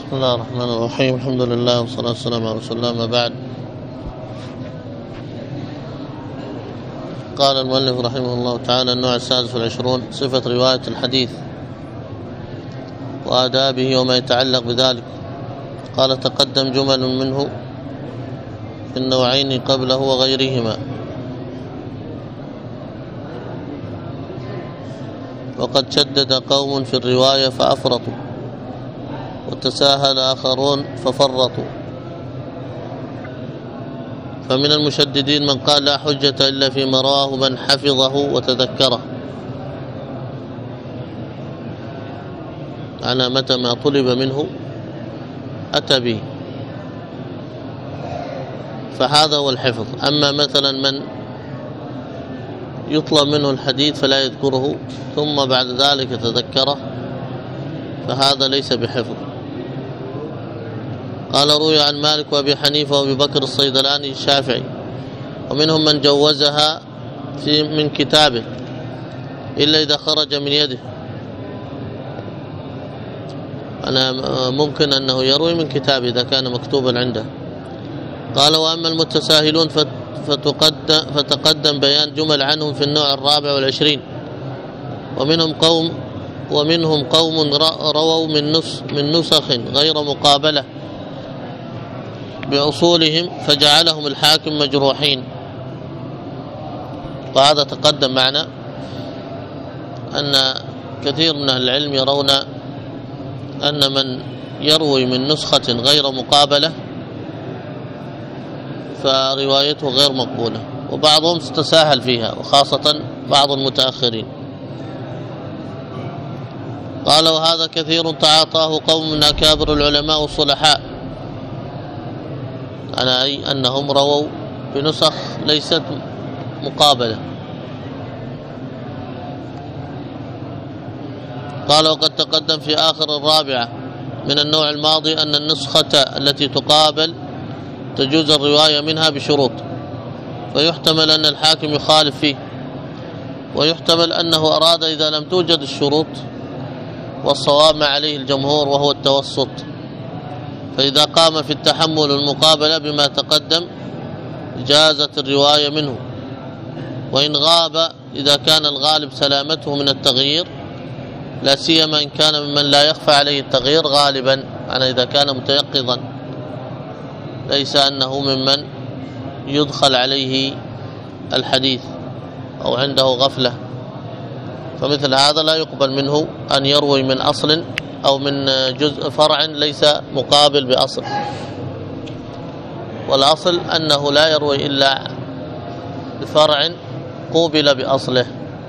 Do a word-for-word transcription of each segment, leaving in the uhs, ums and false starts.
بسم الله الرحمن الرحيم. الحمد لله والصلاة والسلام على رسول الله. ما بعد، قال المؤلف رحمه الله تعالى: النوع السادس والعشرون: صفة رواية الحديث وآدابه وما يتعلق بذلك. قال: تقدم جمل منه في النوعين قبله وغيرهما، وقد شدد قوم في الرواية فأفرطوا، وتساهل آخرون ففرطوا. فمن المشددين من قال: لا حجة إلا فيما رواه من حفظه وتذكره، على متى ما طلب منه أتى به، فهذا هو الحفظ. أما مثلا من يطلب منه الحديث فلا يذكره ثم بعد ذلك تذكره، فهذا ليس بحفظ. قال: روي عن مالك وأبي حنيفة وأبي بكر الصيدلاني الشافعي، ومنهم من جوزها في من كتابه إلا إذا خرج من يده. أنا ممكن أنه يروي من كتابه إذا كان مكتوبا عنده. قال: وأما المتساهلون فتقدم, فتقدم بيان جمل عنهم في النوع الرابع والعشرين. ومنهم قوم ومنهم قوم رووا من نسخ من نسخ غير مقابلة بأصولهم فجعلهم الحاكم مجروحين. وهذا تقدم معنا أن كثير من أهل العلم يرون أن من يروي من نسخة غير مقابلة فروايته غير مقبولة، وبعضهم تساهل فيها، وخاصة بعض المتأخرين. قال: وهذا كثير تعاطاه قوم من أكابر العلماء والصلحاء، على أي أنهم رووا بنسخ ليست مقابلة. قال: وقد تقدم في آخر الرابعة من النوع الماضي أن النسخة التي تقابل تجوز الرواية منها بشروط، ويحتمل أن الحاكم يخالف فيه، ويحتمل أنه أراد إذا لم توجد الشروط، والصواب ما عليه الجمهور وهو التوسط. فإذا قام في التحمل المقابلة بما تقدم جازت الرواية منه، وإن غاب إذا كان الغالب سلامته من التغيير، لا سيما إن كان ممن لا يخفى عليه التغيير غالبا، أنا إذا كان متيقظا ليس أنه ممن يدخل عليه الحديث أو عنده غفلة، فمثل هذا لا يقبل منه أن يروي من أصل أو من جزء فرع ليس مقابل بأصل. والأصل أنه لا يروي إلا بفرع قوبل بأصله.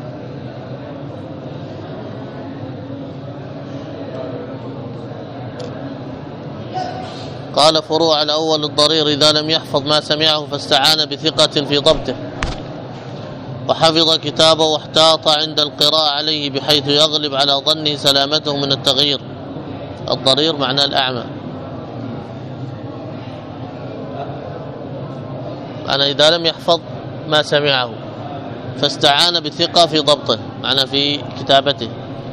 قال: فروع الأول الضرير إذا لم يحفظ ما سمعه فاستعان بثقة في ضبطه، وحفظ كتابه واحتاط عند القراءة عليه بحيث يغلب على ظنه سلامته من التغيير. الضرير معناه الأعمى. أنا إذا لم يحفظ ما سمعه فاستعان بثقة في ضبطه، معناه في كتابته.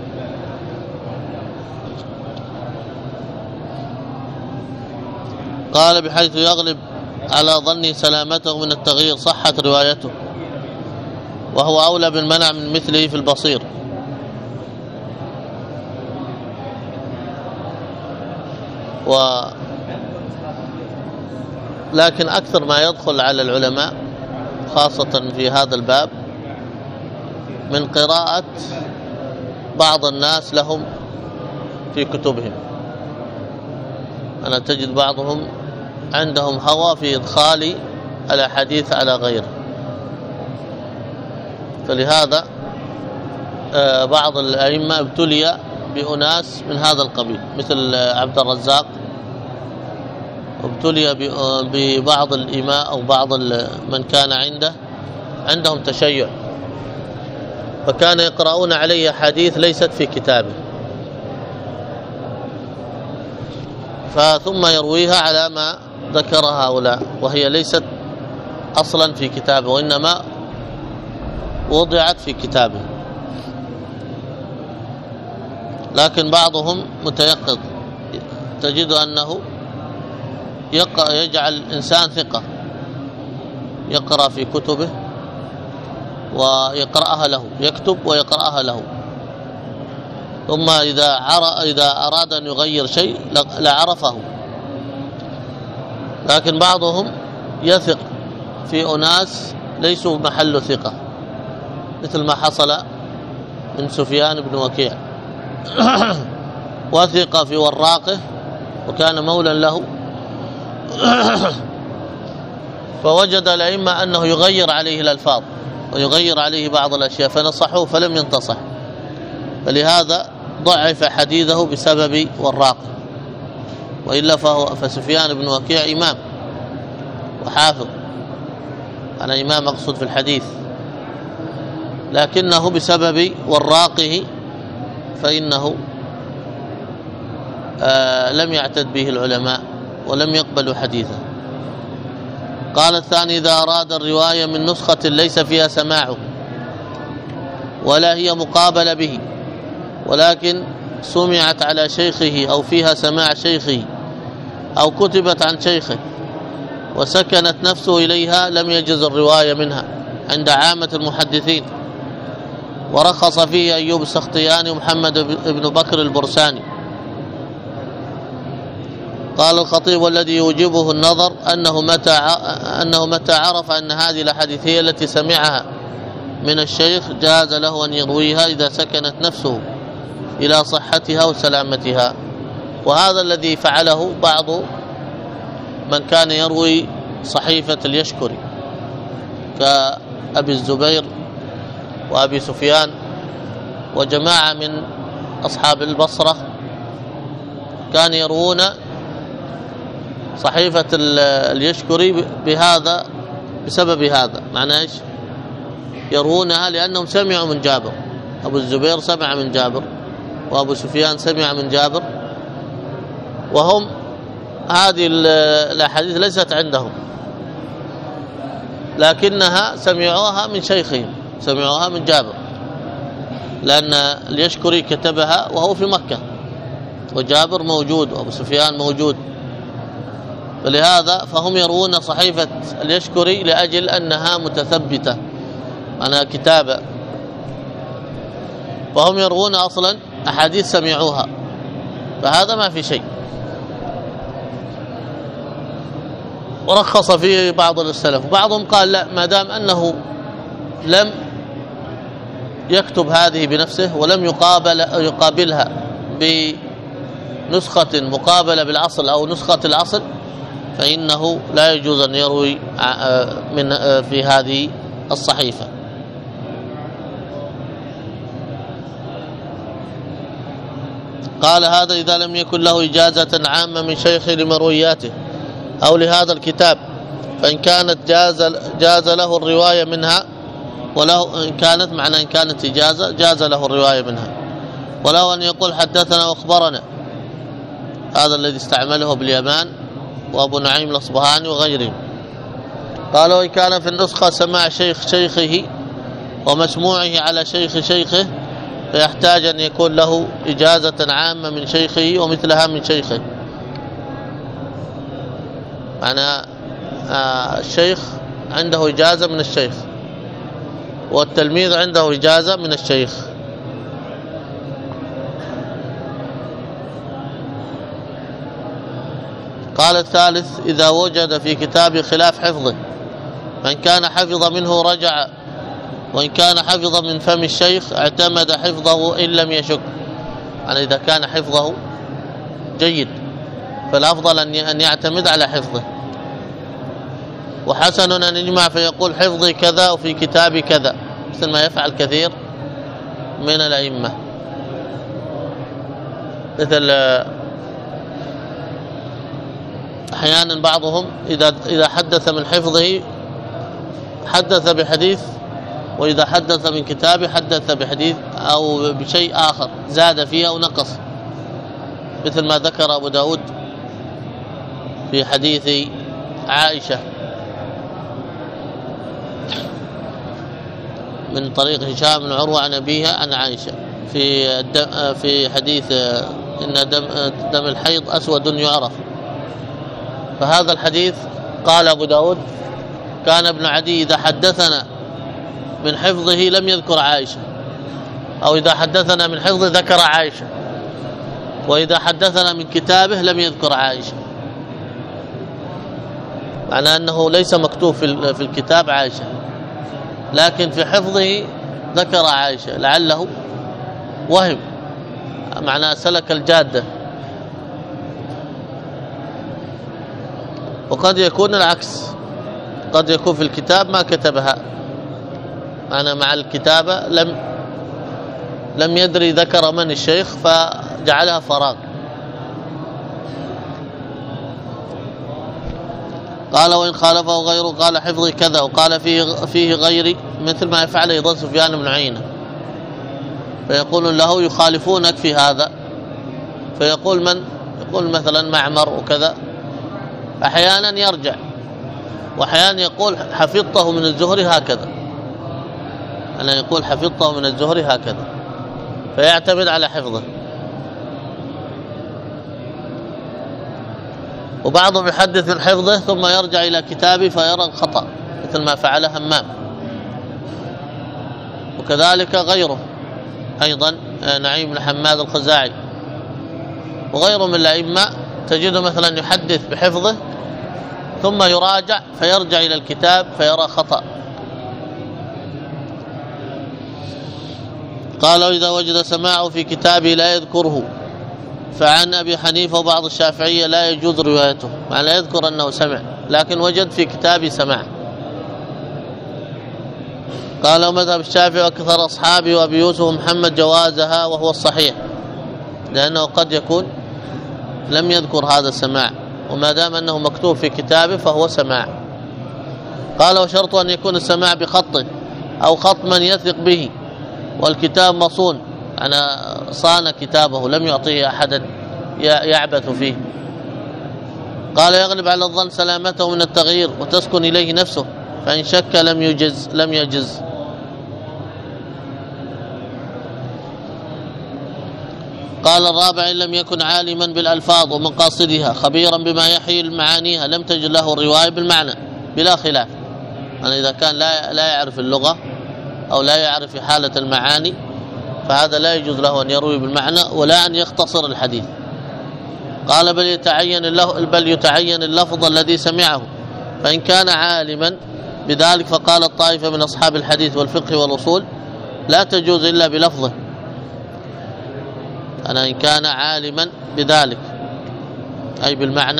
قال: بحيث يغلب على ظنه سلامته من التغيير صحت روايته، وهو أولى بالمنع من مثله في البصير. و لكن أكثر ما يدخل على العلماء خاصة في هذا الباب من قراءة بعض الناس لهم في كتبهم. أنا تجد بعضهم عندهم هوى في إدخال الأحاديث على غيره، فلهذا بعض الأئمة ابتلي بأناس من هذا القبيل، مثل عبد الرزاق، ابتلي ببعض الإماء أو بعض من كان عنده عندهم تشيع، فكان يقرؤون عليه حديث ليست في كتابه، فثم يرويها على ما ذكر هؤلاء، وهي ليست أصلا في كتابه، وإنما وضعت في كتابه. لكن بعضهم متيقظ تجد أنه يجعل الإنسان ثقة، يقرأ في كتبه ويقرأها له، يكتب ويقرأها له، ثم إذا إذا أراد أن يغير شيء لعرفه. لكن بعضهم يثق في أناس ليسوا محل ثقة، مثل ما حصل من سفيان بن وكيع وثق في وراقه وكان مولا له، فوجد الأئمة أنه يغير عليه الألفاظ ويغير عليه بعض الأشياء فنصحوه فلم ينتصح، فلهذا ضعف حديثه بسبب وراقه. وإلا فهو فسفيان بن وكيع إمام وحافظ، أنا إمام أقصد في الحديث، لكنه بسبب وراقه فإنه آه لم يعتد به العلماء ولم يقبلوا حديثه. قال الثاني: إذا أراد الرواية من نسخة ليس فيها سماعه ولا هي مقابلة به، ولكن سمعت على شيخه أو فيها سماع شيخه أو كتبت عن شيخه وسكنت نفسه إليها، لم يجز الرواية منها عند عامة المحدثين، ورخص فيه أيوب السختياني ومحمد بن بكر البرساني. قال الخطيب: والذي يوجبه النظر أنه متى أنه متى عرف أن هذه الأحاديث هي التي سمعها من الشيخ جاز له أن يرويها إذا سكنت نفسه إلى صحتها وسلامتها. وهذا الذي فعله بعض من كان يروي صحيفة اليشكري كأبي الزبير وأبي سفيان وجماعة من أصحاب البصرة، كان يروون صحيفة اليشكري بهذا بسبب هذا. معناه ايش؟ يروونها لأنهم سمعوا من جابر، أبو الزبير سمع من جابر وأبو سفيان سمع من جابر، وهم هذه الأحاديث ليست عندهم لكنها سمعوها من شيخهم، سمعوها من جابر، لأن اليشكري كتبها وهو في مكة وجابر موجود وأبو سفيان موجود، فلهذا فهم يروون صحيفة اليشكري لأجل أنها متثبتة أنا كتابة، فهم يروون أصلا أحاديث سمعوها، فهذا ما في شيء. ورخص فيه بعض السلف، بعضهم قال لا، ما دام أنه لم يكتب هذه بنفسه ولم يقابل يقابلها بنسخة مقابلة بالأصل أو نسخة الأصل، فإنه لا يجوز أن يروي من في هذه الصحيفة. قال: هذا إذا لم يكن له إجازة عامة من شيخه لمروياته أو لهذا الكتاب، فإن كانت جاز, جاز له الرواية منها، وله إن كانت معنى إن كانت إجازة جاز له الرواية منها، وله أن يقول حدثنا وأخبرنا، هذا الذي استعمله باليمان وأبو نعيم الأصبهاني وغيرهم. قال: وإن كان في النسخة سماع شيخ شيخه ومسموعه على شيخ شيخه، فيحتاج أن يكون له إجازة عامة من شيخه ومثلها من شيخه. معنى آه الشيخ عنده إجازة من الشيخ والتلميذ عنده إجازة من الشيخ. قال الثالث: إذا وجد في كتابه خلاف حفظه، من كان حفظ منه رجع، وإن كان حفظ من فم الشيخ اعتمد حفظه إن لم يشك. يعني إذا كان حفظه جيد فالأفضل أن يعتمد على حفظه. وحسن أن يجمع فيقول حفظي كذا وفي كتابي كذا، مثل ما يفعل كثير من الأئمة، مثل أحيانا بعضهم إذا إذا حدث من حفظه حدث بحديث، وإذا حدث من كتابه حدث بحديث أو بشيء آخر زاد فيه أو نقص، مثل ما ذكر أبو داود في حديث عائشة من طريق هشام بن عروة عن أبيها عن عائشة في في حديث إن دم, دم الحيض أسود يعرف. فهذا الحديث قال أبو داود كان ابن عدي إذا حدثنا من حفظه لم يذكر عائشة، أو إذا حدثنا من حفظه ذكر عائشة، وإذا حدثنا من كتابه لم يذكر عائشة، معنى أنه ليس مكتوب في الكتاب عائشة، لكن في حفظه ذكر عائشة لعله وهم، معناه سلك الجادة. وقد يكون العكس، قد يكون في الكتاب ما كتبها، معنى مع الكتابة لم لم يدري ذكر من الشيخ فجعلها فراغ. قال وإن خالفه غيره قال حفظي كذا، وقال فيه فيه غيري، مثل ما يفعل أيضا سفيان بن عيينة، فيقول له يخالفونك في هذا، فيقول من؟ يقول مثلا معمر وكذا، أحيانا يرجع، وأحيانا يقول حفظته من الزهري هكذا، أنا يقول حفظته من الزهري هكذا، فيعتمد على حفظه. وبعضهم يحدث من حفظه ثم يرجع إلى كتابه فيرى الخطأ، مثل ما فعل همام، وكذلك غيره أيضا نعيم بن حماد الخزاعي وغيره من الأئمة، تجده مثلا يحدث بحفظه ثم يراجع فيرجع إلى الكتاب فيرى خطأ. قال إذا وجد سماعه في كتابه لا يذكره، فعن أبي حنيفة وبعض الشافعية لا يجوز روايته، مع لا يذكر أنه سمع، لكن وجد في كتابه سماع. قال ومذهب الشافعي وأكثر أصحابه وأبي يوسف محمد جوازها، وهو الصحيح، لأنه قد يكون لم يذكر هذا السماع، وما دام أنه مكتوب في كتابه فهو سماع. قال وشرط أن يكون السماع بخط أو خط من يثق به، والكتاب مصون، أنا صان كتابه لم يعطيه أحدا يعبث فيه. قال يغلب على الظن سلامته من التغيير وتسكن إليه نفسه، فإن شك لم يجز لم يجز. قال الرابع إن لم يكن عالما بالألفاظ ومقاصدها خبيرا بما يحيي معانيها لم تجد له الرواية بالمعنى بلا خلاف. يعني إذا كان لا لا يعرف اللغة أو لا يعرف حالة المعاني فهذا لا يجوز له أن يروي بالمعنى ولا أن يختصر الحديث. قال بل يتعين بل يتعين اللفظ الذي سمعه، فإن كان عالما بذلك فقال الطائفة من أصحاب الحديث والفقه والأصول لا تجوز إلا بلفظه، أنا إن كان عالما بذلك أي بالمعنى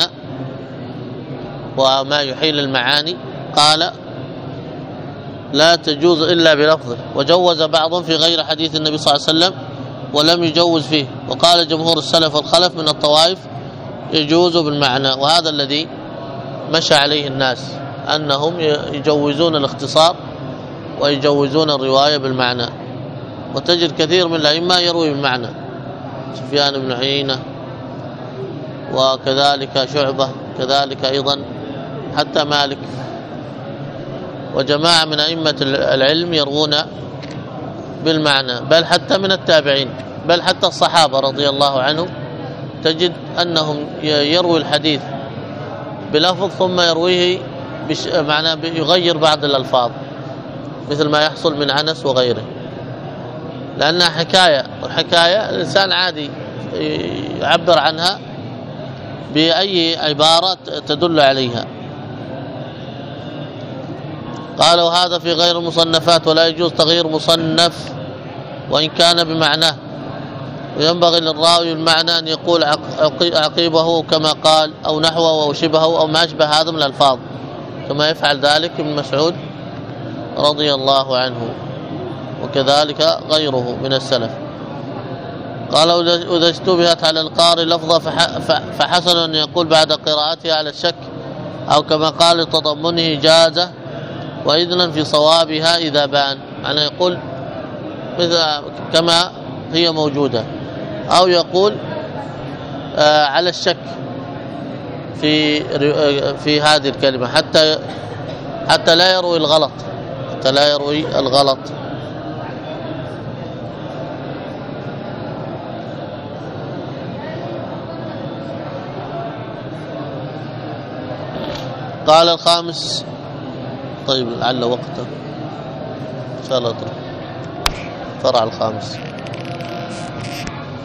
وما يحيل المعاني قال لا تجوز إلا بلفظه. وجوز بعضهم في غير حديث النبي صلى الله عليه وسلم ولم يجوز فيه، وقال جمهور السلف والخلف من الطوائف يجوز بالمعنى، وهذا الذي مشى عليه الناس أنهم يجوزون الاختصار ويجوزون الرواية بالمعنى. وتجد كثير من الأئمة يروي بالمعنى، سفيان بن عيينة وكذلك شعبة، كذلك أيضا حتى مالك وجماعة من أئمة العلم يروون بالمعنى، بل حتى من التابعين، بل حتى الصحابة رضي الله عنهم تجد أنهم يروي الحديث بلفظ ثم يرويه بش... معناه يغير بعض الألفاظ، مثل ما يحصل من أنس وغيره، لأنها حكاية، والحكاية الإنسان عادي يعبر عنها بأي عبارة تدل عليها. قالوا هذا في غير المصنفات ولا يجوز تغيير مصنف وإن كان بمعناه، وينبغي للراوي المعنى أن يقول عقيبه كما قال أو نحوه أو شبهه أو ما أشبه هذا من الألفاظ، كما يفعل ذلك ابن مسعود رضي الله عنه وكذلك غيره من السلف. قال إذا اشتبهت على القارئ لفظة فحسن أن يقول بعد قراءتها على الشك، أو كما قال لتضمنه جازة وإذنا في صوابها إذا بان، يعني يقول مثل كما هي موجودة، أو يقول آه على الشك في في هذه الكلمة حتى حتى لا يروي الغلط حتى لا يروي الغلط. قال الخامس. طيب لعل وقته إن شاء الله. فرع الخامس